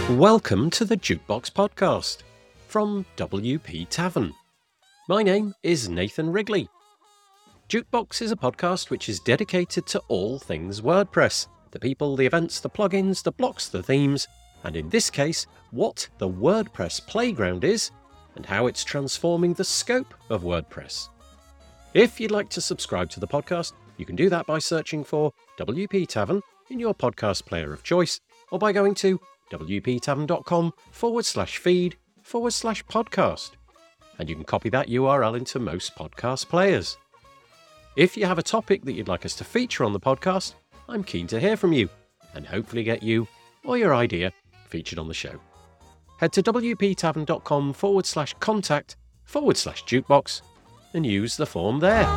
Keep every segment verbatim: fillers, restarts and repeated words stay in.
Welcome to the Jukebox Podcast from W P Tavern. My name is Nathan Wrigley. Jukebox is a podcast which is dedicated to all things WordPress, the people, the events, the plugins, the blocks, the themes, and in this case, what the WordPress playground is and how it's transforming the scope of WordPress. If you'd like to subscribe to the podcast, you can do that by searching for W P Tavern in your podcast player of choice, or by going to wptavern.com forward slash feed forward slash podcast. And you can copy that U R L into most podcast players. If you have a topic that you'd like us to feature on the podcast, I'm keen to hear from you and hopefully get you or your idea featured on the show. Head to wptavern.com forward slash contact forward slash jukebox and use the form there.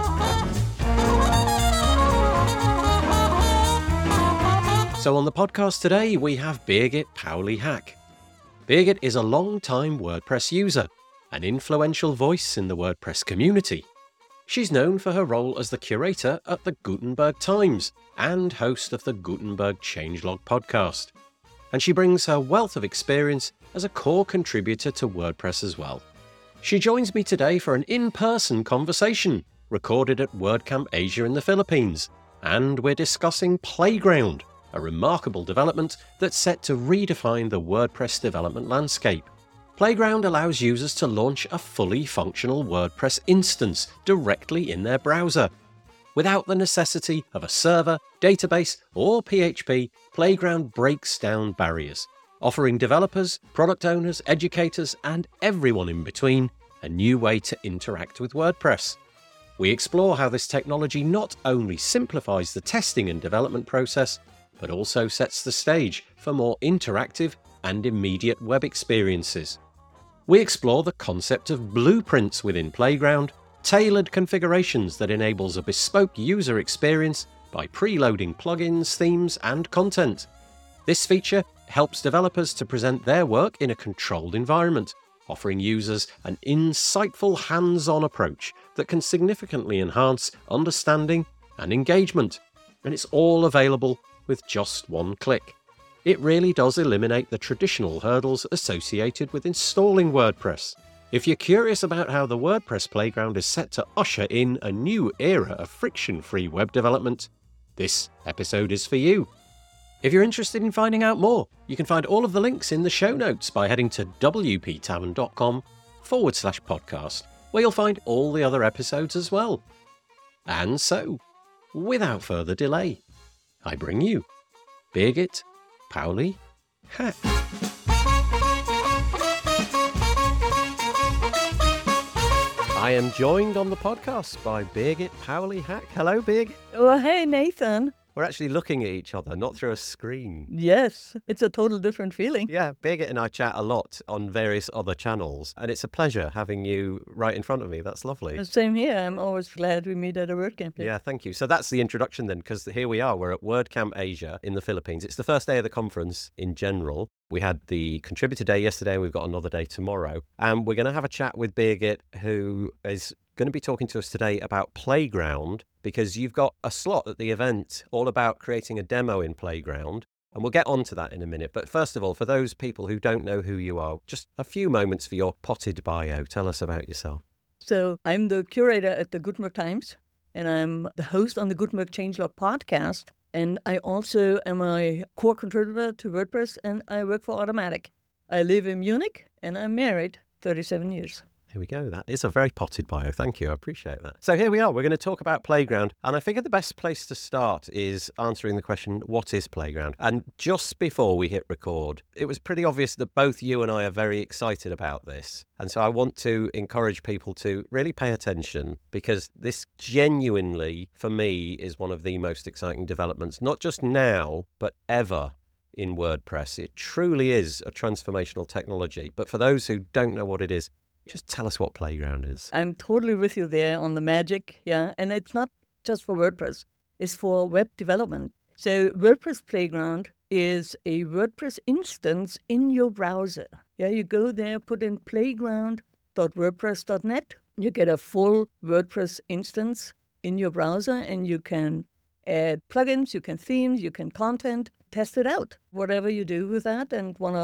So on the podcast today, we have Birgit Pauli-Hack. Birgit is a long-time WordPress user, an influential voice in the WordPress community. She's known for her role as the curator at the Gutenberg Times and host of the Gutenberg Changelog podcast. And she brings her wealth of experience as a core contributor to WordPress as well. She joins me today for an in-person conversation recorded at WordCamp Asia in the Philippines, and we're discussing Playground, a remarkable development that's set to redefine the WordPress development landscape. Playground allows users to launch a fully functional WordPress instance directly in their browser. Without the necessity of a server, database, or P H P, Playground breaks down barriers, offering developers, product owners, educators, and everyone in between a new way to interact with WordPress. We explore how this technology not only simplifies the testing and development process, but also sets the stage for more interactive and immediate web experiences. We explore the concept of blueprints within Playground, tailored configurations that enables a bespoke user experience by preloading plugins, themes, and content. This feature helps developers to present their work in a controlled environment, offering users an insightful hands-on approach that can significantly enhance understanding and engagement. And it's all available with just one click. It really does eliminate the traditional hurdles associated with installing WordPress. If you're curious about how the WordPress Playground is set to usher in a new era of friction-free web development, this episode is for you. If you're interested in finding out more, you can find all of the links in the show notes by heading to wptavern.com forward slash podcast, where you'll find all the other episodes as well. And so, without further delay, I bring you Birgit Pauli-Hack. I am joined on the podcast by Birgit Pauli-Hack. Hello, Birgit. Well, hey, Nathan. We're actually looking at each other, not through a screen. Yes, it's a total different feeling. Yeah, Birgit and I chat a lot on various other channels, and it's a pleasure having you right in front of me. That's lovely. Same here. I'm always glad we meet at a WordCamp. Yeah, thank you. So that's the introduction then, because here we are. We're at WordCamp Asia in the Philippines. It's the first day of the conference in general. We had the contributor day yesterday, and we've got another day tomorrow. And we're going to have a chat with Birgit, who is going to be talking to us today about Playground, because you've got a slot at the event all about creating a demo in Playground. And we'll get on to that in a minute. But first of all, for those people who don't know who you are, just a few moments for your potted bio. Tell us about yourself. So I'm the curator at the Gutenberg Times, and I'm the host on the Gutenberg Changelog podcast. And I also am a core contributor to WordPress, and I work for Automattic. I live in Munich, and I'm married thirty-seven years. Here we go. That is a very potted bio. Thank you. I appreciate that. So here we are. We're going to talk about Playground. And I figure the best place to start is answering the question, what is Playground? And just before we hit record, it was pretty obvious that both you and I are very excited about this. And so I want to encourage people to really pay attention, because this genuinely, for me, is one of the most exciting developments, not just now, but ever in WordPress. It truly is a transformational technology. But for those who don't know what it is, just tell us what Playground is. I'm totally with you there on the magic, yeah. And it's not just for WordPress. It's for web development. So WordPress Playground is a WordPress instance in your browser. Yeah, you go there, put in playground dot wordpress dot net. You get a full WordPress instance in your browser, and you can add plugins, you can themes, you can content, test it out. Whatever you do with that and want to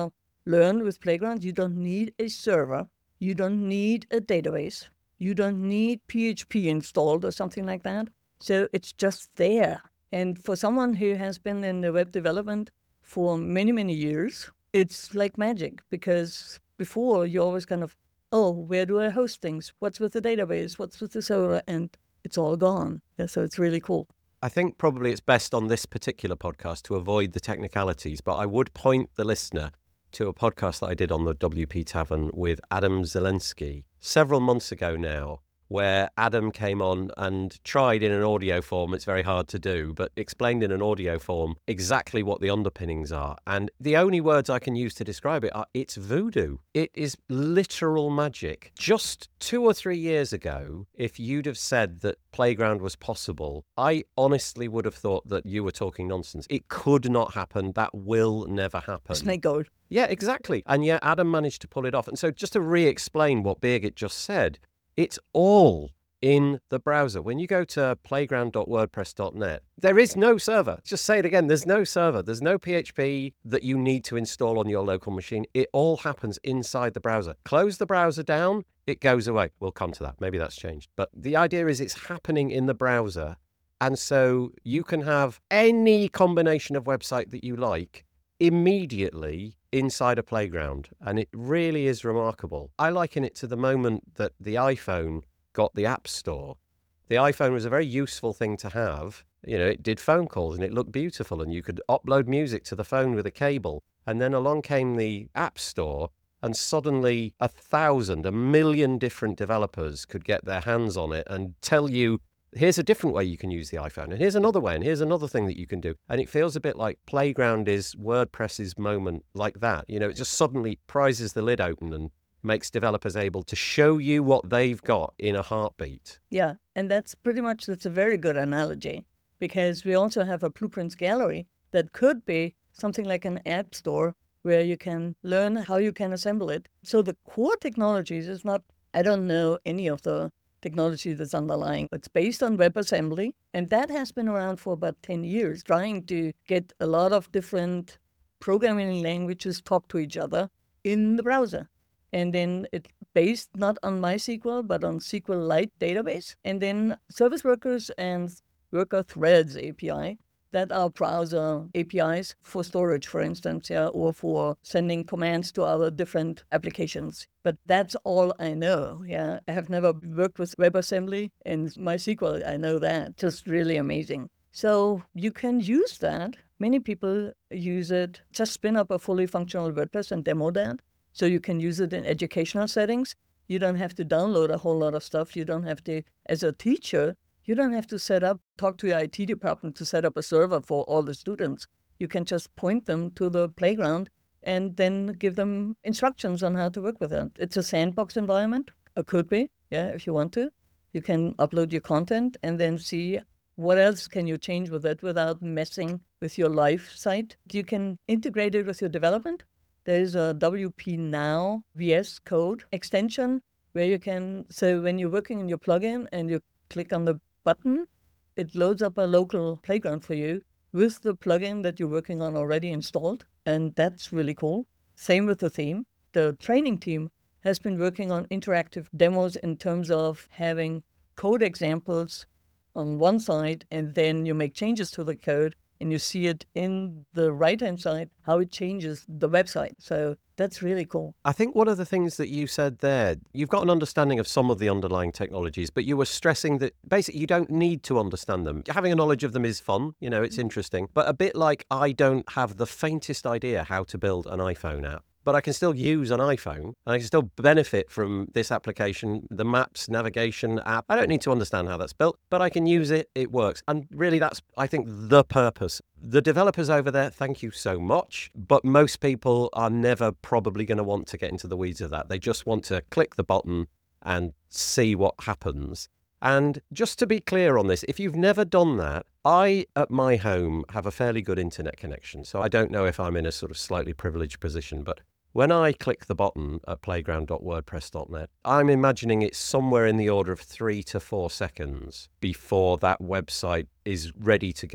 learn with Playground, you don't need a server. You don't need a database. You don't need P H P installed or something like that. So it's just there. And for someone who has been in the web development for many, many years, it's like magic, because before you always kind of, oh, where do I host things? What's with the database? What's with the server? And it's all gone. Yeah, so it's really cool. I think probably it's best on this particular podcast to avoid the technicalities, but I would point the listener to a podcast that I did on the W P Tavern with Adam Zelensky several months ago now, where Adam came on and tried in an audio form, it's very hard to do, but explained in an audio form exactly what the underpinnings are. And the only words I can use to describe it are, it's voodoo. It is literal magic. Just two or three years ago, if you'd have said that Playground was possible, I honestly would have thought that you were talking nonsense. It could not happen. That will never happen. Snake oil. Yeah, exactly. And yet Adam managed to pull it off. And so just to re-explain what Birgit just said, it's all in the browser. When you go to playground dot wordpress dot net, there is no server. Just say it again. There's no server. There's no P H P that you need to install on your local machine. It all happens inside the browser. Close the browser down, it goes away. We'll come to that. Maybe that's changed. But the idea is it's happening in the browser. And so you can have any combination of website that you like immediately inside a Playground, and it really is remarkable. I liken it to the moment that the iPhone got the App Store. The iPhone was a very useful thing to have. You know, it did phone calls and it looked beautiful, and you could upload music to the phone with a cable. And then along came the App Store, and suddenly a thousand, a million different developers could get their hands on it and tell you, here's a different way you can use the iPhone, and here's another way, and here's another thing that you can do. And it feels a bit like Playground is WordPress's moment like that. You know, it just suddenly prizes the lid open and makes developers able to show you what they've got in a heartbeat. Yeah, and that's pretty much, that's a very good analogy, because we also have a Blueprints gallery that could be something like an app store where you can learn how you can assemble it. So the core technologies is not, I don't know any of the technology that's underlying. It's based on WebAssembly, and that has been around for about ten years, trying to get a lot of different programming languages talk to each other in the browser. And then it's based not on MySQL, but on SQLite database. And then service workers and worker threads A P I that are browser A P Is for storage, for instance, yeah, or for sending commands to other different applications. But that's all I know. Yeah, I have never worked with WebAssembly and MySQL. I know that. Just really amazing. So you can use that. Many people use it. Just spin up a fully functional WordPress and demo that. So you can use it in educational settings. You don't have to download a whole lot of stuff. You don't have to, as a teacher, you don't have to set up, talk to your I T department to set up a server for all the students. You can just point them to the Playground and then give them instructions on how to work with it. It's a sandbox environment. It could be, yeah, if you want to. You can upload your content and then see what else can you change with it without messing with your live site. You can integrate it with your development. There's a W P Now V S Code extension where you can, so when you're working in your plugin and you click on the button, it loads up a local Playground for you with the plugin that you're working on already installed. And that's really cool. Same with the theme. The training team has been working on interactive demos in terms of having code examples on one side, and then you make changes to the code and you see it in the right-hand side, how it changes the website. So that's really cool. I think one of the things that you said there, you've got an understanding of some of the underlying technologies, but you were stressing that basically you don't need to understand them. Having a knowledge of them is fun, you know, it's interesting. But a bit like I don't have the faintest idea how to build an iPhone app, but I can still use an iPhone and I can still benefit from this application, the Maps navigation app. I don't need to understand how that's built, but I can use it. It works. And really, that's, I think, the purpose. The developers over there, thank you so much. But most people are never probably going to want to get into the weeds of that. They just want to click the button and see what happens. And just to be clear on this, if you've never done that, I, at my home, have a fairly good internet connection. So I don't know if I'm in a sort of slightly privileged position, but when I click the button at playground dot wordpress dot net, I'm imagining it's somewhere in the order of three to four seconds before that website is ready to go.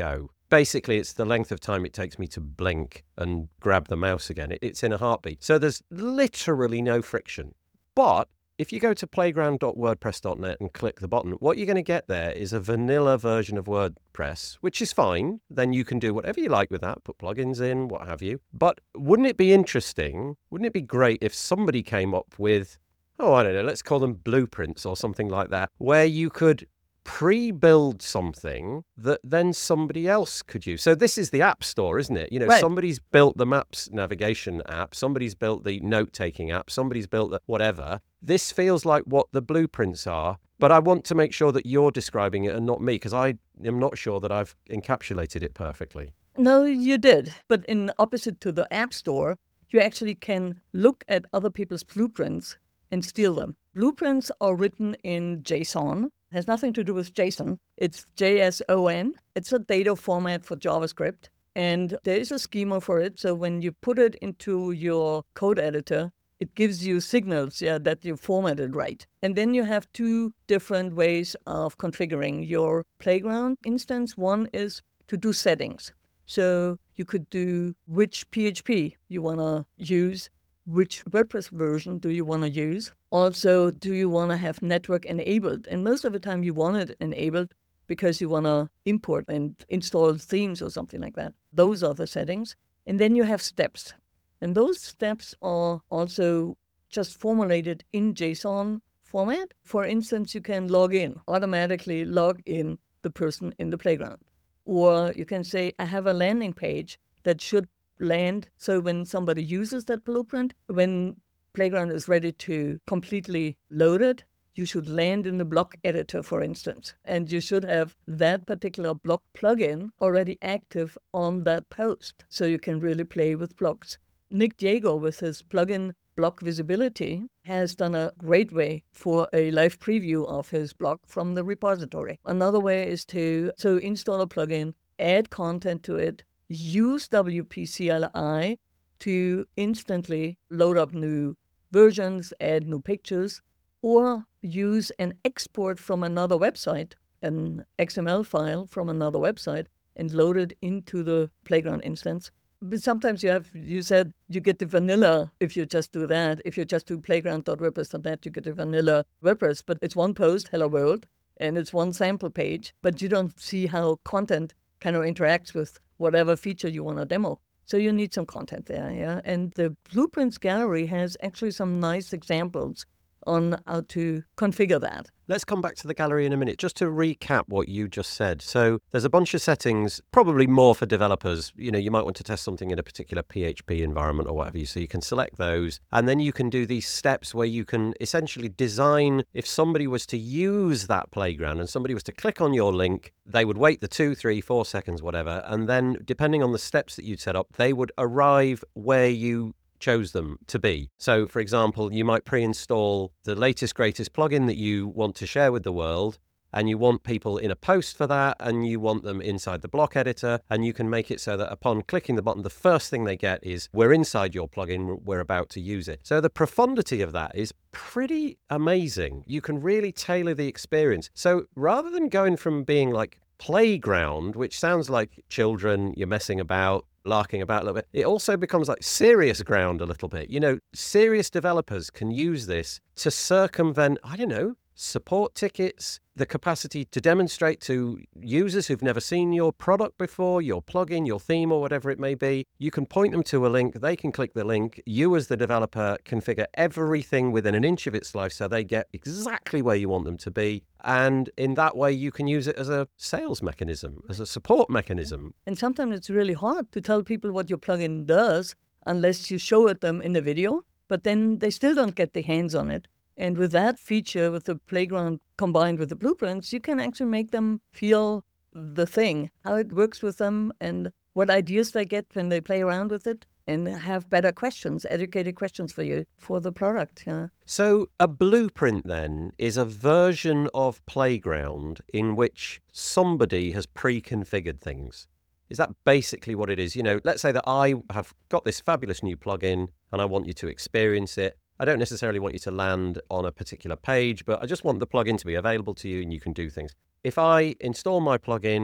Basically, it's the length of time it takes me to blink and grab the mouse again. It, it's in a heartbeat. So there's literally no friction. But if you go to playground dot wordpress dot net and click the button, what you're going to get there is a vanilla version of WordPress, which is fine. Then you can do whatever you like with that, put plugins in, what have you. But wouldn't it be interesting, wouldn't it be great if somebody came up with, oh, I don't know, let's call them blueprints or something like that, where you could pre-build something that then somebody else could use. So this is the App Store, isn't it? You know, Right. Somebody's built the Maps navigation app, somebody's built the note-taking app, somebody's built the whatever. This feels like what the blueprints are, but I want to make sure that you're describing it and not me, because I am not sure that I've encapsulated it perfectly. No, you did. But in opposite to the App Store, you actually can look at other people's blueprints and steal them. Blueprints are written in JSON. It has nothing to do with JSON. It's J S O N. It's a data format for JavaScript. And there is a schema for it. So when you put it into your code editor, it gives you signals, yeah, that you formatted right. And then you have two different ways of configuring your Playground instance. One is to do settings. So you could do which P H P you want to use, which WordPress version do you want to use. Also, do you want to have network enabled? And most of the time you want it enabled because you want to import and install themes or something like that. Those are the settings. And then you have steps. And those steps are also just formulated in JSON format. For instance, you can log in, automatically log in the person in the Playground. Or you can say, I have a landing page that should land. So when somebody uses that blueprint, when Playground is ready to completely load it, you should land in the block editor, for instance. And you should have that particular block plugin already active on that post. So you can really play with blocks. Nick Diego, with his plugin Block Visibility, has done a great way for a live preview of his block from the repository. Another way is to so install a plugin, add content to it, use W P C L I to instantly load up new versions, add new pictures, or use an export from another website, an X M L file from another website, and load it into the Playground instance. But sometimes you have, you said you get the vanilla if you just do that. If you just do playground dot wordpress dot net, you get the vanilla WordPress. But it's one post, hello world, and it's one sample page, but you don't see how content kind of interacts with whatever feature you want to demo. So you need some content there, yeah? And the Blueprints Gallery has actually some nice examples on how to configure that. Let's come back to the gallery in a minute. Just to recap what you just said. So there's a bunch of settings, probably more for developers. You know, you might want to test something in a particular P H P environment or whatever you. So you can select those. And then you can do these steps where you can essentially design, if somebody was to use that playground and somebody was to click on your link, they would wait the two, three, four seconds, whatever. And then depending on the steps that you'd set up, they would arrive where you chose them to be. So, for example, you might pre-install the latest, greatest plugin that you want to share with the world, and you want people in a post for that, and you want them inside the block editor, and you can make it so that upon clicking the button, the first thing they get is, we're inside your plugin, we're about to use it. So the profundity of that is pretty amazing. You can really tailor the experience. So rather than going from being like playground, which sounds like children, you're messing about, larking about a little bit, it also becomes like serious ground a little bit. You know, serious developers can use this to circumvent, I don't know, support tickets, the capacity to demonstrate to users who've never seen your product before, your plugin, your theme, or whatever it may be. You can point them to a link, they can click the link, you as the developer configure everything within an inch of its life so they get exactly where you want them to be. And in that way, you can use it as a sales mechanism, as a support mechanism. And sometimes it's really hard to tell people what your plugin does unless you show it them in the video, but then they still don't get their hands on it. And with that feature, with the playground combined with the blueprints, you can actually make them feel the thing, how it works with them, and what ideas they get when they play around with it, and have better questions, educated questions for you for the product. Yeah. So a blueprint then is a version of Playground in which somebody has pre-configured things. Is that basically what it is? You know, let's say that I have got this fabulous new plugin and I want you to experience it. I don't necessarily want you to land on a particular page, but I just want the plugin to be available to you and you can do things. If I install my plugin,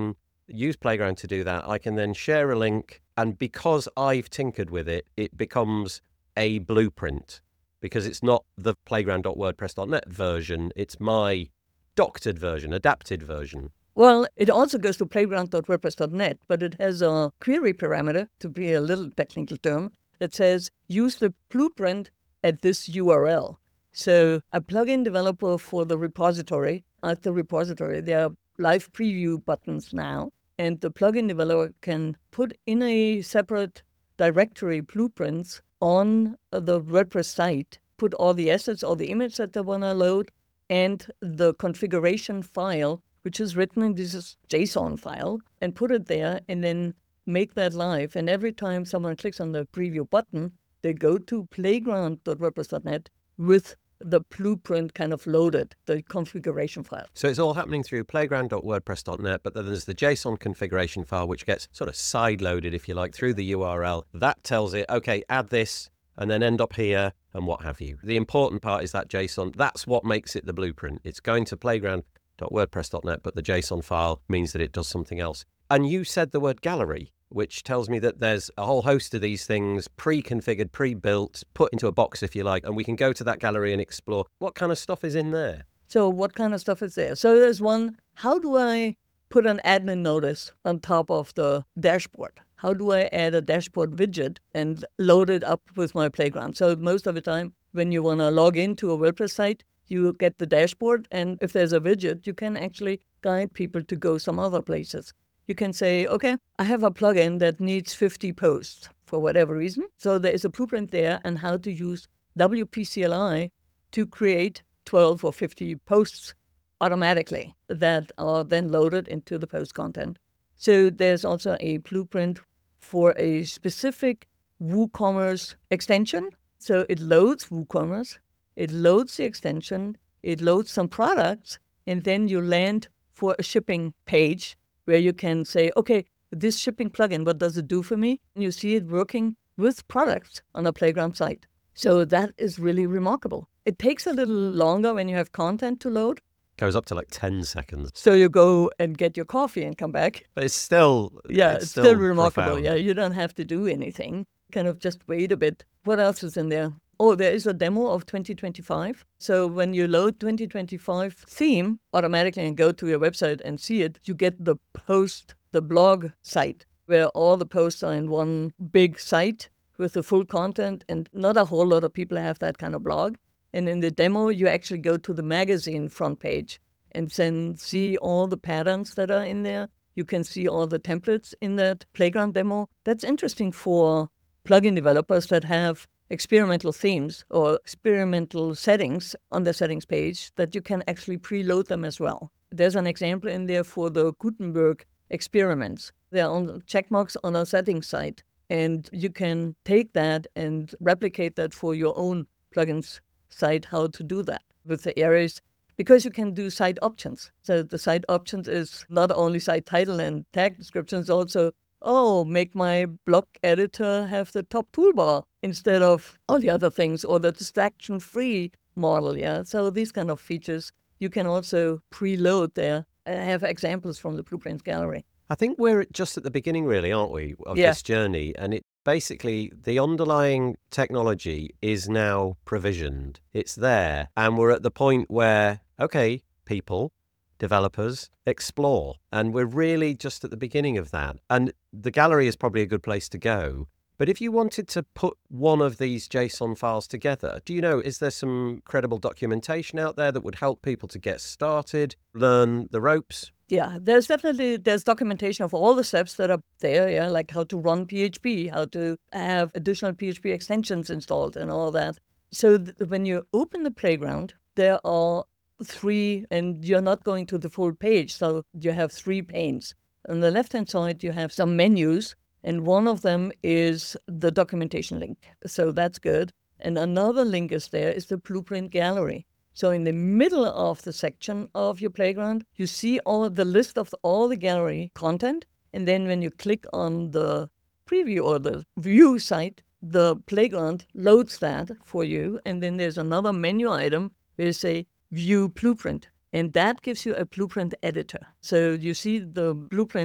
use Playground to do that. I can then share a link, and because I've tinkered with it, it becomes a blueprint, because it's not the playground dot wordpress dot net version, it's my doctored version, adapted version. Well, it also goes to playground dot wordpress dot net, but it has a query parameter, to be a little technical term, that says use the blueprint at this U R L. So a plugin developer for the repository, at the repository, there are live preview buttons now, and the plugin developer can put in a separate directory blueprints on the WordPress site, put all the assets, all the images that they want to load, and the configuration file, which is written in this JSON file, and put it there, and then make that live. And every time someone clicks on the preview button, they go to playground dot wordpress dot net with the blueprint kind of loaded, the configuration file. So it's all happening through playground dot wordpress dot net, but then there's the JSON configuration file, which gets sort of side-loaded, if you like, through the U R L. That tells it, okay, add this, and then end up here, and what have you. The important part is that JSON. That's what makes it the blueprint. It's going to playground dot wordpress dot net, but the JSON file means that it does something else. And you said the word gallery, which tells me that there's a whole host of these things pre-configured, pre-built, put into a box, if you like, and we can go to that gallery and explore what kind of stuff is in there. So what kind of stuff is there? So there's one, how do I put an admin notice on top of the dashboard? How do I add a dashboard widget and load it up with my playground? So most of the time, when you want to log into a WordPress site, you get the dashboard, and if there's a widget, you can actually guide people to go some other places. You can say, okay, I have a plugin that needs fifty posts for whatever reason. So there is a blueprint there on how to use W P C L I to create twelve or fifty posts automatically that are then loaded into the post content. So there's also a blueprint for a specific WooCommerce extension. So it loads WooCommerce, it loads the extension, it loads some products, and then you land for a shipping page where you can say, okay, this shipping plugin, what does it do for me? And you see it working with products on a Playground site. So that is really remarkable. It takes a little longer when you have content to load. Goes up to like ten seconds. So you go and get your coffee and come back. But it's still Yeah, it's, it's still, still, remarkable. profound. Yeah, you don't have to do anything. Kind of just wait a bit. What else is in there? Oh, there is a demo of twenty twenty-five. So when you load twenty twenty-five theme automatically and go to your website and see it, you get the post, the blog site, where all the posts are in one big site with the full content, and not a whole lot of people have that kind of blog. And in the demo, you actually go to the magazine front page and then see all the patterns that are in there. You can see all the templates in that Playground demo. That's interesting for plugin developers that have experimental themes or experimental settings on the settings page, that you can actually preload them as well. There's an example in there for the Gutenberg experiments. They're on checkmarks on a settings site, and you can take that and replicate that for your own plugins site, how to do that with the areas, because you can do site options. So the site options is not only site title and tag descriptions, also oh, make my block editor have the top toolbar instead of all the other things, or the distraction-free model, yeah? So these kind of features you can also preload there. I have examples from the Blueprints Gallery. I think we're just at the beginning, really, aren't we, of Yeah. this journey? And it basically, the underlying technology is now provisioned. It's there. And we're at the point where, okay, people, developers, explore. And we're really just at the beginning of that. And the gallery is probably a good place to go. But if you wanted to put one of these JSON files together, do you know, is there some credible documentation out there that would help people to get started, learn the ropes? Yeah, there's definitely, there's documentation of all the steps that are there, yeah, like how to run P H P, how to have additional P H P extensions installed and all that. So th- when you open the Playground, there are three, and you're not going to the full page, so you have three panes. On the left-hand side, you have some menus, and one of them is the documentation link. So that's good. And another link is there is the Blueprint Gallery. So in the middle of the section of your Playground, you see all the list of all the gallery content. And then when you click on the preview or the view site, the Playground loads that for you. And then there's another menu item where you say View Blueprint. And that gives you a blueprint editor. So you see the blueprint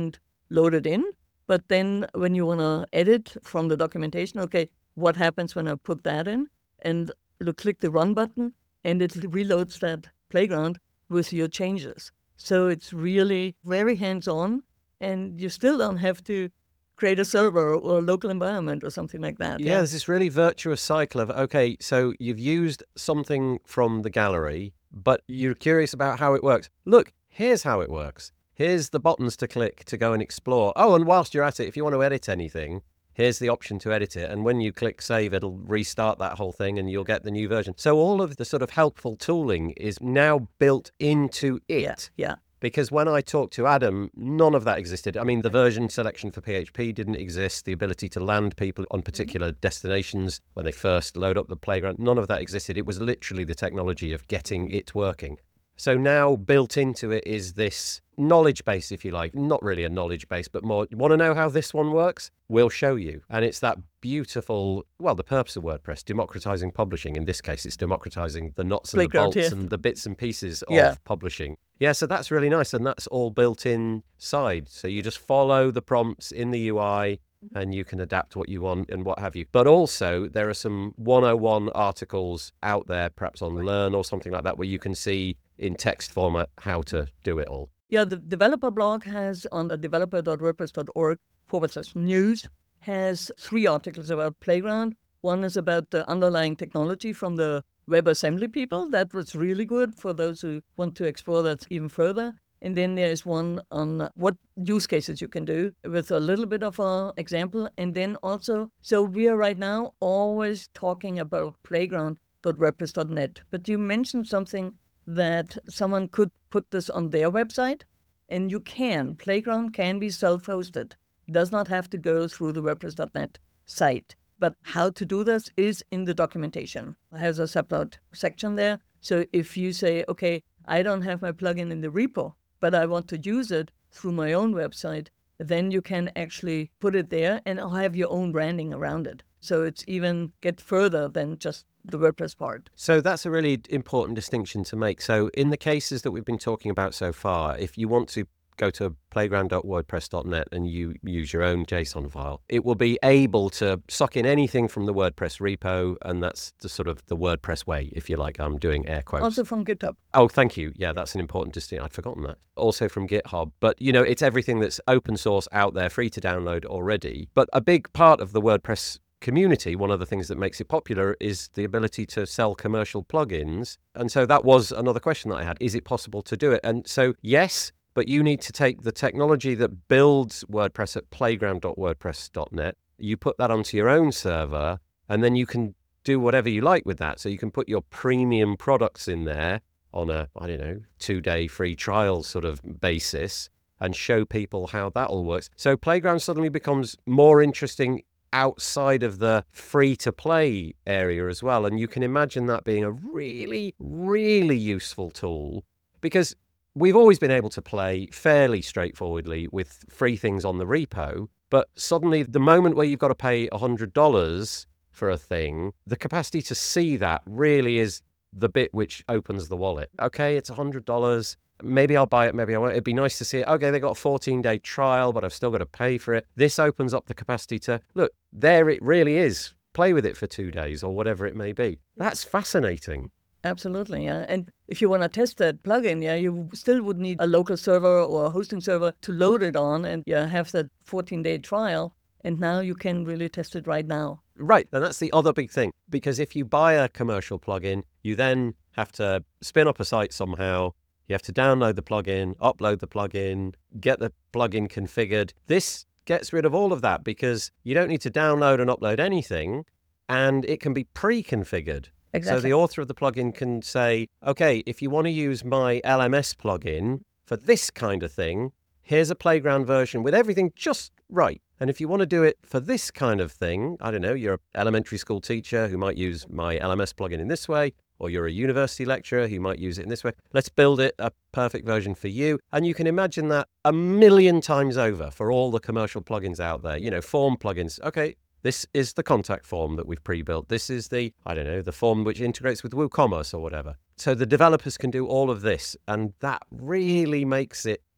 loaded in. But then when you want to edit from the documentation, okay, what happens when I put that in? And you click the run button, and it reloads that playground with your changes. So it's really very hands-on, and you still don't have to create a server or a local environment or something like that. Yeah, Yeah, there's this really virtuous cycle of, okay, so you've used something from the gallery, but you're curious about how it works. Look, here's how it works. Here's the buttons to click to go and explore. Oh, and whilst you're at it, if you want to edit anything, here's the option to edit it. And when you click save, it'll restart that whole thing and you'll get the new version. So all of the sort of helpful tooling is now built into it. yeah, yeah. Because when I talked to Adam, none of that existed. I mean, the version selection for P H P didn't exist. The ability to land people on particular destinations when they first load up the playground, none of that existed. It was literally the technology of getting it working. So now built into it is this knowledge base, if you like. Not really a knowledge base, but more, you want to know how this one works? We'll show you. And it's that beautiful, well, the purpose of WordPress, democratizing publishing. In this case, it's democratizing the nuts and Playground, the bolts yeah. and the bits and pieces of Yeah. publishing. Yeah, so that's really nice. And that's all built inside. So you just follow the prompts in the U I and you can adapt what you want and what have you. But also there are some one oh one articles out there, perhaps on Learn or something like that, where you can see in text format how to do it all. Yeah, the developer blog has on the developer dot wordpress dot org forward slash news has three articles about Playground. One is about the underlying technology from the WebAssembly people. That was really good for those who want to explore that even further. And then there's one on what use cases you can do with a little bit of an example. And then also, so we are right now always talking about playground dot wordpress dot net. But you mentioned something that someone could put this on their website, and you can. Playground can be self-hosted. It does not have to go through the WordPress dot net site. But how to do this is in the documentation. It has a separate section there. So if you say, okay, I don't have my plugin in the repo, but I want to use it through my own website, then you can actually put it there and have your own branding around it. So it's even get further than just the WordPress part. So that's a really important distinction to make. So in the cases that we've been talking about so far, if you want to go to playground dot wordpress dot net and you use your own JSON file, it will be able to suck in anything from the WordPress repo, and that's the sort of the WordPress way, if you like. I'm doing air quotes. Also from GitHub. Oh, thank you. Yeah, that's an important distinction. I'd forgotten that. Also from GitHub. But, you know, it's everything that's open source out there, free to download already. But a big part of the WordPress community, one of the things that makes it popular is the ability to sell commercial plugins. And so that was another question that I had. Is it possible to do it? And so, yes, but you need to take the technology that builds WordPress at playground dot wordpress dot net, you put that onto your own server, and then you can do whatever you like with that. So you can put your premium products in there on a, I don't know, two-day free trial sort of basis and show people how that all works. So Playground suddenly becomes more interesting outside of the free-to-play area as well. And you can imagine that being a really, really useful tool, because we've always been able to play fairly straightforwardly with free things on the repo, but suddenly the moment where you've got to pay one hundred dollars for a thing, the capacity to see that really is the bit which opens the wallet. Okay, it's one hundred dollars. Maybe I'll buy it, maybe I won't. It'd be nice to see it. Okay, they got a fourteen-day trial, but I've still got to pay for it. This opens up the capacity to, look, there it really is. Play with it for two days or whatever it may be. That's fascinating. Absolutely, yeah. And if you want to test that plugin, yeah, you still would need a local server or a hosting server to load it on and yeah, have that fourteen-day trial. And now you can really test it right now. Right, and that's the other big thing. Because if you buy a commercial plugin, you then have to spin up a site somehow. You have to download the plugin, upload the plugin, get the plugin configured. This gets rid of all of that because you don't need to download and upload anything, and it can be pre-configured. Exactly. So the author of the plugin can say, okay, if you want to use my L M S plugin for this kind of thing, here's a Playground version with everything just right. And if you want to do it for this kind of thing, I don't know, you're an elementary school teacher who might use my L M S plugin in this way, or you're a university lecturer who might use it in this way. Let's build it a perfect version for you. And you can imagine that a million times over for all the commercial plugins out there, you know, form plugins. Okay, this is the contact form that we've pre-built. This is the, I don't know, the form which integrates with WooCommerce or whatever. So the developers can do all of this, and that really makes it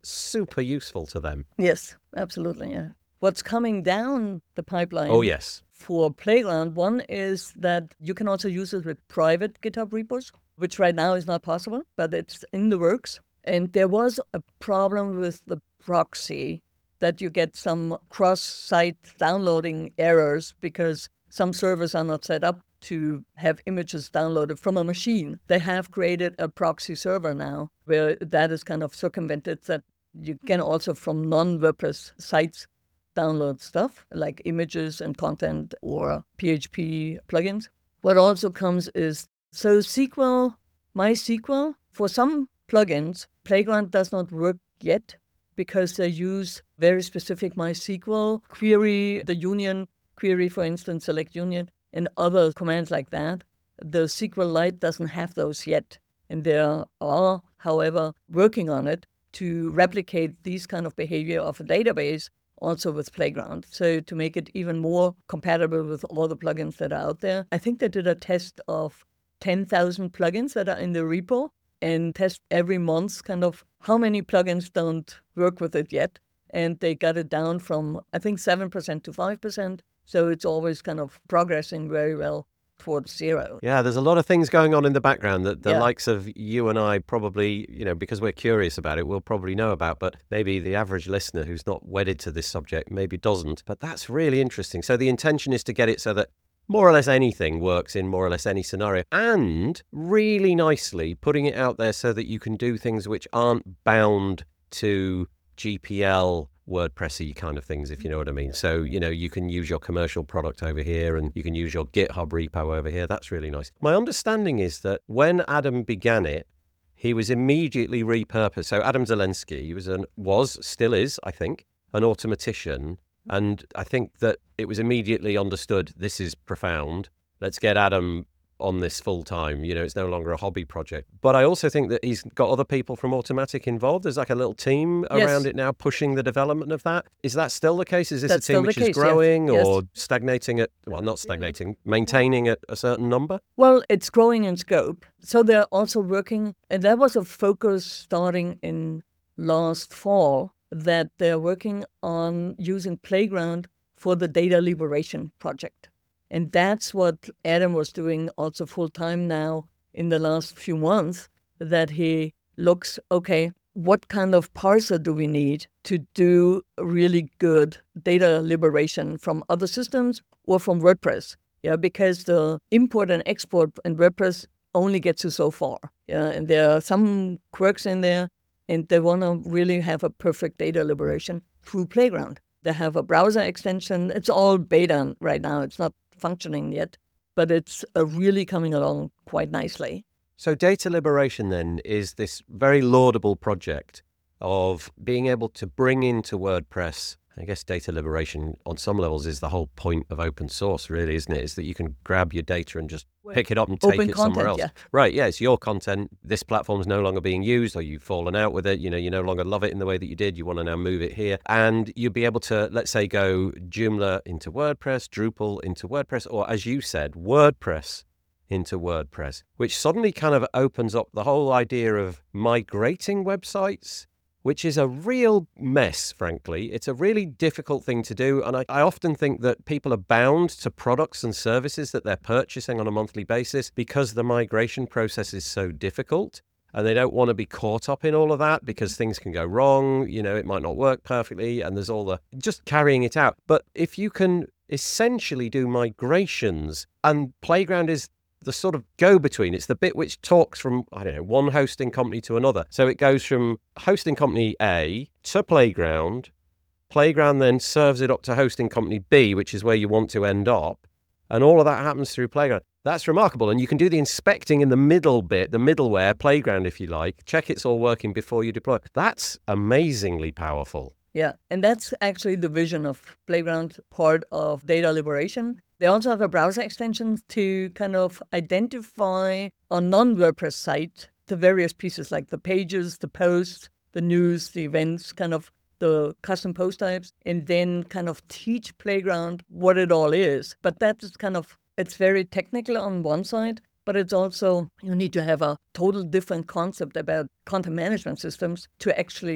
super useful to them. Yes, absolutely. Yeah. What's coming down the pipeline? Oh, yes. For Playground, one is that you can also use it with private GitHub repos, which right now is not possible, but it's in the works. And there was a problem with the proxy that you get some cross-site downloading errors because some servers are not set up to have images downloaded from a machine. They have created a proxy server now where that is kind of circumvented, that you can also from non-WordPress sites download stuff like images and content or P H P plugins. What also comes is, so S Q L, MySQL, for some plugins, Playground does not work yet because they use very specific MySQL query, the union query, for instance, select union, and other commands like that. The SQLite doesn't have those yet. And they are, however, working on it to replicate these kind of behavior of a database also with Playground. So to make it even more compatible with all the plugins that are out there. I think they did a test of ten thousand plugins that are in the repo and test every month kind of how many plugins don't work with it yet. And they got it down from, I think, seven percent to five percent. So it's always kind of progressing very well towards zero. Yeah, there's a lot of things going on in the background that the Yeah. likes of you and I probably, you know, because we're curious about it, we'll probably know about, but maybe the average listener who's not wedded to this subject maybe doesn't. But that's really interesting. So the intention is to get it so that more or less anything works in more or less any scenario, and really nicely putting it out there so that you can do things which aren't bound to G P L WordPressy kind of things, if you know what I mean. So, you know, you can use your commercial product over here and you can use your GitHub repo over here. That's really nice. My understanding is that when Adam began it, he was immediately repurposed. So Adam Zelensky, he was an, was, still is, I think, an automatician. And I think that it was immediately understood, this is profound. Let's get Adam on this full time. You know, it's no longer a hobby project. But I also think that he's got other people from Automatic involved. There's like a little team Yes. around it now pushing the development of that. Is that still the case? Is this That's a team still the which is case, yes. growing Yes. or stagnating at, well, not stagnating, maintaining at a certain number? Well, it's growing in scope. So they're also working, and that was a focus starting in last fall, that they're working on using Playground for the data liberation project. And that's what Adam was doing also full time now in the last few months, that he looks, okay, what kind of parser do we need to do really good data liberation from other systems or from WordPress? Yeah, because the import and export in WordPress only gets you so far. Yeah, and there are some quirks in there, and they want to really have a perfect data liberation through Playground. They have a browser extension. It's all beta right now. It's not functioning yet, but it's uh, really coming along quite nicely. So data liberation then is this very laudable project of being able to bring into WordPress, I guess data liberation on some levels is the whole point of open source, really, isn't it? Is that you can grab your data and just pick it up and take Open it somewhere else. content, yeah. Right, yeah, it's your content. This platform's no longer being used, or you've fallen out with it. You know, you no longer love it in the way that you did. You want to now move it here. And you'll be able to, let's say, go Joomla into WordPress, Drupal into WordPress, or as you said, WordPress into WordPress, which suddenly kind of opens up the whole idea of migrating websites, which is a real mess, frankly. It's a really difficult thing to do. And I, I often think that people are bound to products and services that they're purchasing on a monthly basis because the migration process is so difficult. And they don't want to be caught up in all of that because things can go wrong. You know, it might not work perfectly. And there's all the just carrying it out. But if you can essentially do migrations, and Playground is the sort of go-between. It's the bit which talks from, I don't know, one hosting company to another. So it goes from hosting company A to Playground. Playground then serves it up to hosting company B, which is where you want to end up. And all of that happens through Playground. That's remarkable. And you can do the inspecting in the middle bit, the middleware, Playground, if you like. Check it's all working before you deploy. That's amazingly powerful. Yeah, and that's actually the vision of Playground, part of data liberation. They also have a browser extension to kind of identify on non-WordPress site the various pieces like the pages, the posts, the news, the events, kind of the custom post types, and then kind of teach Playground what it all is. But that is kind of, it's very technical on one side, but it's also, you need to have a total different concept about content management systems to actually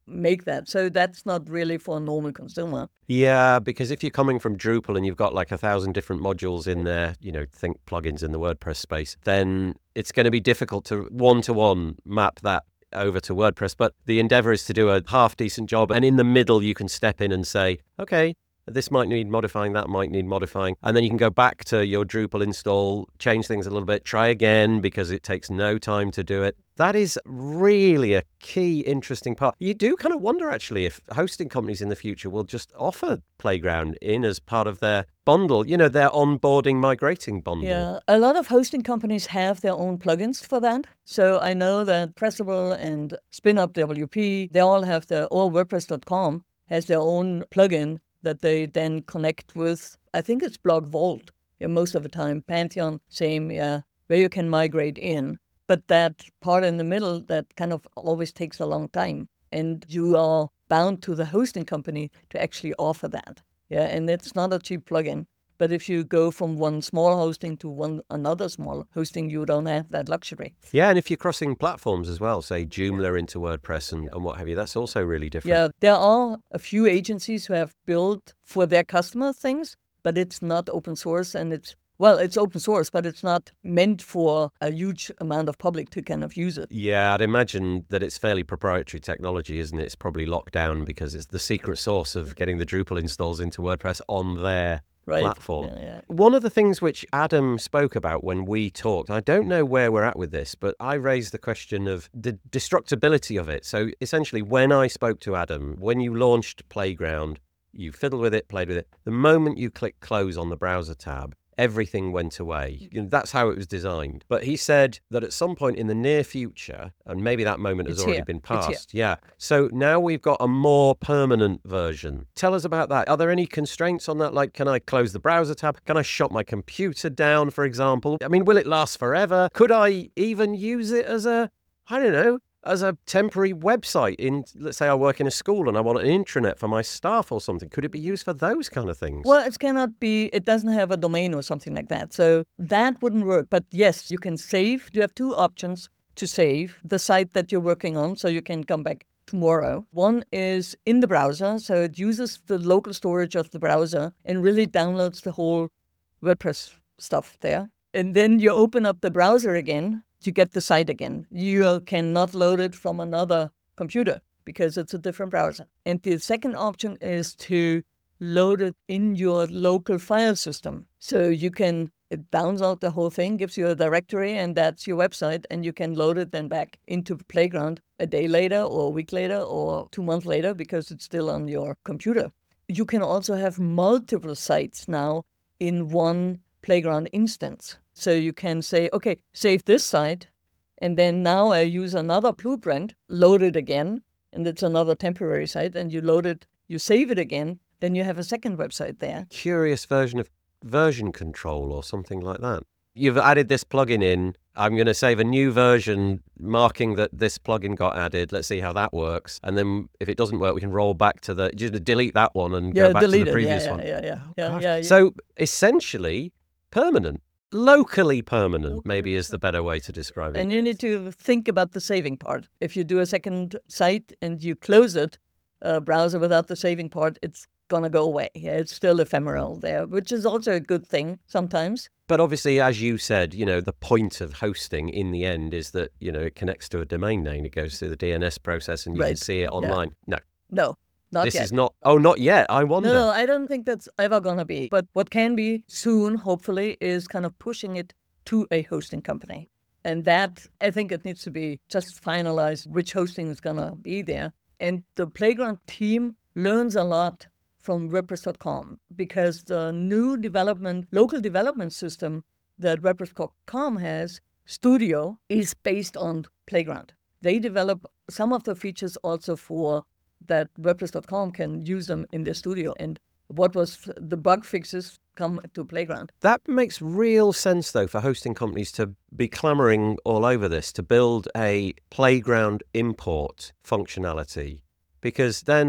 make that. So that's not really for a normal consumer. Yeah, because if you're coming from Drupal and you've got like a thousand different modules in there, you know, think plugins in the WordPress space, then it's going to be difficult to one-to-one map that over to WordPress. But the endeavor is to do a half decent job. And in the middle, you can step in and say, okay, this might need modifying, that might need modifying. And then you can go back to your Drupal install, change things a little bit, try again, because it takes no time to do it. That is really a key, interesting part. You do kind of wonder, actually, if hosting companies in the future will just offer Playground in as part of their bundle, you know, their onboarding, migrating bundle. Yeah, a lot of hosting companies have their own plugins for that. So I know that Pressable and SpinUp W P, they all have their, or WordPress dot com has their own plugin that they then connect with, I think it's Blog Vault, yeah, most of the time. Pantheon, same, yeah, where you can migrate in. But that part in the middle, that kind of always takes a long time. And you are bound to the hosting company to actually offer that. Yeah, and it's not a cheap plugin. But if you go from one small hosting to one another small hosting, you don't have that luxury. Yeah, and if you're crossing platforms as well, say Joomla into WordPress and, and what have you, that's also really different. Yeah, there are a few agencies who have built for their customer things, but it's not open source, and it's, well, it's open source, but it's not meant for a huge amount of public to kind of use it. Yeah, I'd imagine that it's fairly proprietary technology, isn't it? It's probably locked down because it's the secret sauce of getting the Drupal installs into WordPress on their Right. platform. Yeah, yeah. One of the things which Adam spoke about when we talked, I don't know where we're at with this, but I raised the question of the destructibility of it. So essentially, when I spoke to Adam, when you launched Playground, you fiddled with it, played with it. The moment you click close on the browser tab, everything went away. You know, that's how it was designed. But he said that at some point in the near future, and maybe that moment has It's already here. been It's here. passed. Yeah. So now we've got a more permanent version. Tell us about that. Are there any constraints on that? Like, can I close the browser tab? Can I shut my computer down, for example? I mean, will it last forever? Could I even use it as a, I don't know, as a temporary website in, let's say I work in a school and I want an intranet for my staff or something? Could it be used for those kind of things? Well, it cannot be, it doesn't have a domain or something like that. So that wouldn't work. But yes, you can save. You have two options to save the site that you're working on, so you can come back tomorrow. One is in the browser. So it uses the local storage of the browser and really downloads the whole WordPress stuff there. And then you open up the browser again to get the site again. You cannot load it from another computer because it's a different browser. And the second option is to load it in your local file system. So you can, it downloads the whole thing, gives you a directory, and that's your website, and you can load it then back into Playground a day later or a week later or two months later because it's still on your computer. You can also have multiple sites now in one Playground instance. So you can say, okay, save this site, and then now I use another blueprint, load it again, and it's another temporary site, and you load it, you save it again, then you have a second website there. Curious version of version control or something like that. You've added this plugin in. I'm going to save a new version marking that this plugin got added. Let's see how that works. And then if it doesn't work, we can roll back to the, just delete that one and Yeah, go back to delete the it. previous yeah, one. Yeah, yeah, yeah. Oh, yeah, gosh. yeah, yeah. So essentially permanent, locally permanent, Locally maybe is the better way to describe it. And you need to think about the saving part. If you do a second site and you close it, uh, browser without the saving part, it's going to go away. Yeah, it's still ephemeral there, which is also a good thing sometimes. But obviously, as you said, you know, the point of hosting in the end is that, you know, it connects to a domain name. It goes through the D N S process and you can Right. see it online. No, No, not this yet. is not. Oh, not yet. I wonder. No, no, I don't think that's ever going to be. But what can be soon, hopefully, is kind of pushing it to a hosting company. And that, I think it needs to be just finalized which hosting is going to be there. And the Playground team learns a lot from WordPress dot com because the new development, local development system that WordPress dot com has, Studio, is based on Playground. They develop some of the features also for that WordPress dot com can use them in their studio. And what was the bug fixes come to Playground. That makes real sense, though, for hosting companies to be clamoring all over this, to build a Playground import functionality, because then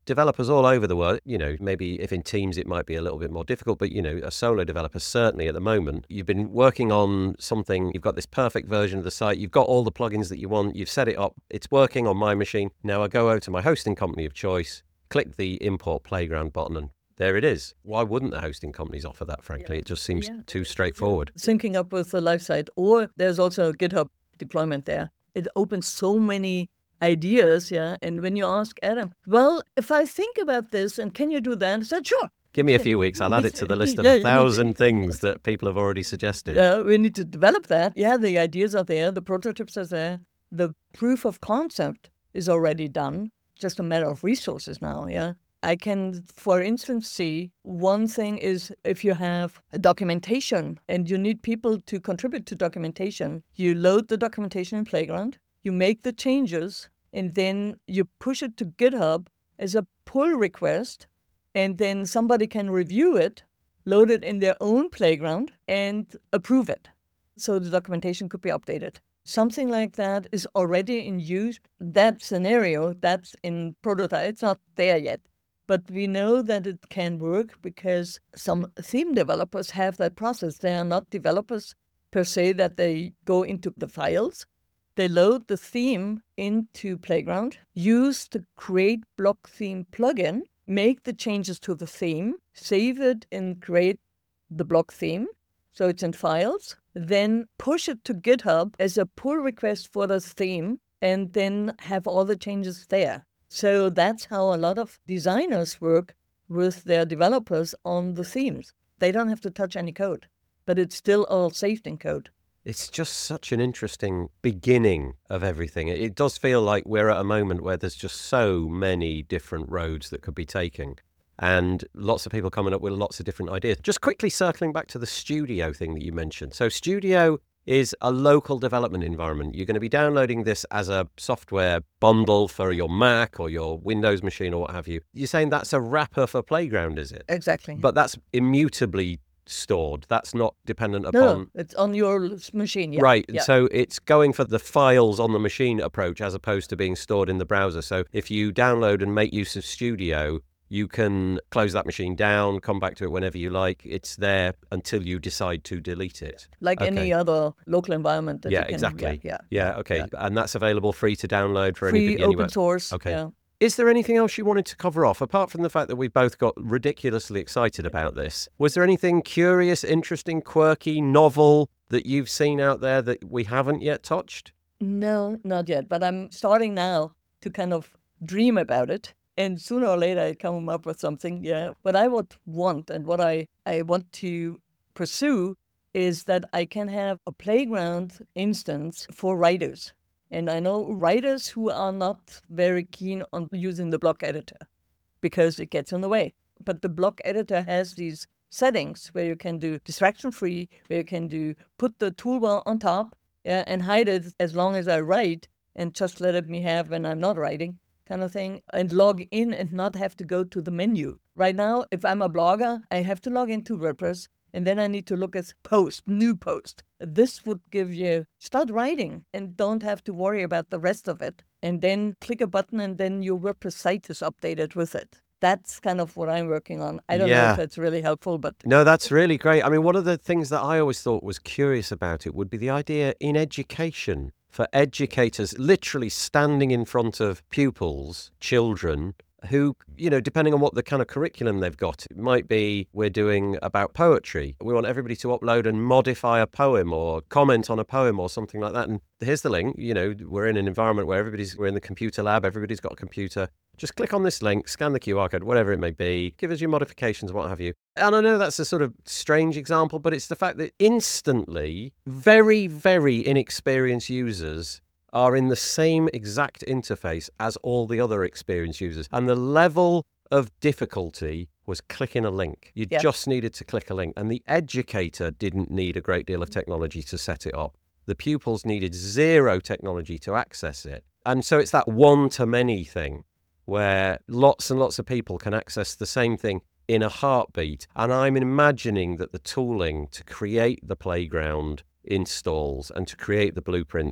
developers all over the world, you know, maybe if in teams it might be a little bit more difficult, but, you know, a solo developer, certainly at the moment, you've been working on something, you've got this perfect version of the site, you've got all the plugins that you want, you've set it up, it's working on my machine. Now I go over to my hosting company of choice, click the import Playground button, and there it is. Why wouldn't the hosting companies offer that, frankly? Yeah. It just seems yeah. too straightforward. Syncing up with the live site, or there's also a GitHub deployment there. It opens so many ideas, yeah. And when you ask Adam, well, if I think about this and can you do that? I said, sure. Give me a few weeks. I'll add it to the list of yeah, a thousand things that people have already suggested. Yeah, we need to develop that. Yeah, the ideas are there. The prototypes are there. The proof of concept is already done. Just a matter of resources now, yeah. I can, for instance, see one thing is if you have a documentation and you need people to contribute to documentation, you load the documentation in Playground, you make the changes, and then you push it to GitHub as a pull request, and then somebody can review it, load it in their own Playground, and approve it. So the documentation could be updated. Something like that is already in use. That scenario, that's in prototype, it's not there yet. But we know that it can work because some theme developers have that process. They are not developers per se that they go into the files. They load the theme into Playground, use the Create Block Theme plugin, make the changes to the theme, save it and create the block theme, so it's in files, then push it to GitHub as a pull request for the theme, and then have all the changes there. So that's how a lot of designers work with their developers on the themes. They don't have to touch any code, but it's still all saved in code. It's just such an interesting beginning of everything. It does feel like we're at a moment where there's just so many different roads that could be taken, and lots of people coming up with lots of different ideas. Just quickly circling back to the Studio thing that you mentioned. So Studio is a local development environment. You're going to be downloading this as a software bundle for your Mac or your Windows machine or what have you. You're saying that's a wrapper for Playground, is it? Exactly. But that's immutably stored. That's not dependent upon... No, it's on your machine, yeah. Right, yeah. So it's going for the files on the machine approach as opposed to being stored in the browser. So if you download and make use of Studio, you can close that machine down, come back to it whenever you like. It's there until you decide to delete it. Like okay. any other local environment. That yeah, you can, exactly. Yeah, yeah. yeah okay. Yeah. And that's available free to download for free, anybody. Free, anywhere. open source. Okay. Yeah. Is there anything else you wanted to cover off, apart from the fact that we both got ridiculously excited about this? Was there anything curious, interesting, quirky, novel that you've seen out there that we haven't yet touched? No, not yet. But I'm starting now to kind of dream about it. And sooner or later, I come up with something. Yeah. What I would want and what I, I want to pursue is that I can have a Playground instance for writers. And I know writers who are not very keen on using the block editor because it gets in the way. But the block editor has these settings where you can do distraction free, where you can do put the toolbar on top yeah, and hide it as long as I write and just let it me have when I'm not writing. Kind of thing, and log in and not have to go to the menu. Right now, if I'm a blogger, I have to log into WordPress, and then I need to look at post, new post. This would give you, start writing and don't have to worry about the rest of it. And then click a button and then your WordPress site is updated with it. That's kind of what I'm working on. I don't yeah. know if it's really helpful, but... No, that's really great. I mean, one of the things that I always thought was curious about it would be the idea in education for educators literally standing in front of pupils, children, who, you know, depending on what the kind of curriculum they've got, it might be we're doing about poetry. We want everybody to upload and modify a poem or comment on a poem or something like that. And here's the link, you know, we're in an environment where everybody's, we're in the computer lab, everybody's got a computer. Just click on this link, scan the Q R code, whatever it may be, give us your modifications, what have you. And I know that's a sort of strange example, but it's the fact that instantly, very, very inexperienced users are in the same exact interface as all the other experienced users. And the level of difficulty was clicking a link. You yep. just needed to click a link. And the educator didn't need a great deal of technology to set it up. The pupils needed zero technology to access it. And so it's that one-to-many thing where lots and lots of people can access the same thing in a heartbeat. And I'm imagining that the tooling to create the Playground installs and to create the blueprints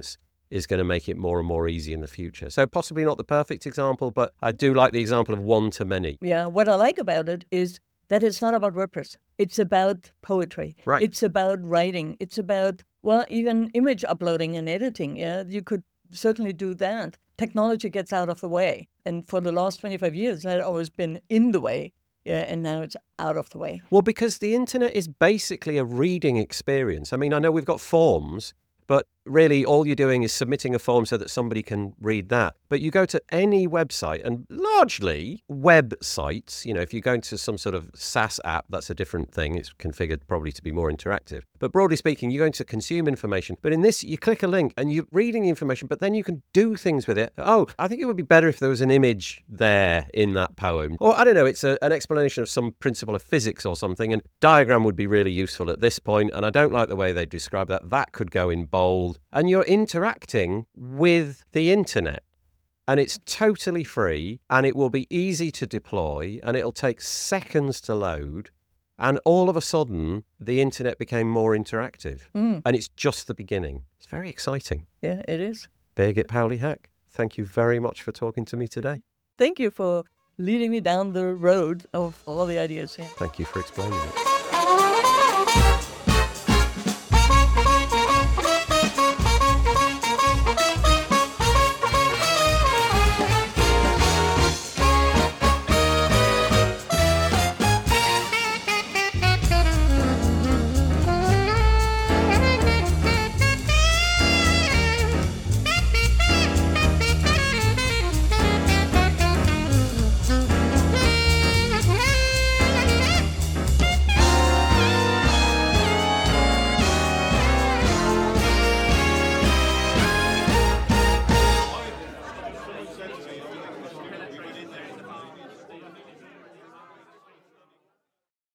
is going to make it more and more easy in the future. So possibly not the perfect example, but I do like the example of one-to-many. Yeah, what I like about it is that it's not about WordPress. It's about poetry. Right. It's about writing. It's about, well, even image uploading and editing. Yeah, you could certainly do that. Technology gets out of the way. And for the last twenty-five years, that had always been in the way. Yeah, and now it's out of the way. Well, because the internet is basically a reading experience. I mean, I know we've got forms, but really all you're doing is submitting a form so that somebody can read that. But you go to any website, and largely websites, you know, if you go into some sort of SaaS app, that's a different thing. It's configured probably to be more interactive. But broadly speaking, you're going to consume information. But in this, you click a link and you're reading the information, but then you can do things with it. Oh, I think it would be better if there was an image there in that poem. Or I don't know, it's a, an explanation of some principle of physics or something. And diagram would be really useful at this point. And I don't like the way they describe that. That could go in bold. And you're interacting with the internet. And it's totally free, and it will be easy to deploy, and it'll take seconds to load. And all of a sudden, the internet became more interactive. Mm. And it's just the beginning. It's very exciting. Yeah, it is. Birgit Pauli-Hack, thank you very much for talking to me today. Thank you for leading me down the road of all the ideas. Yeah. Thank you for explaining it.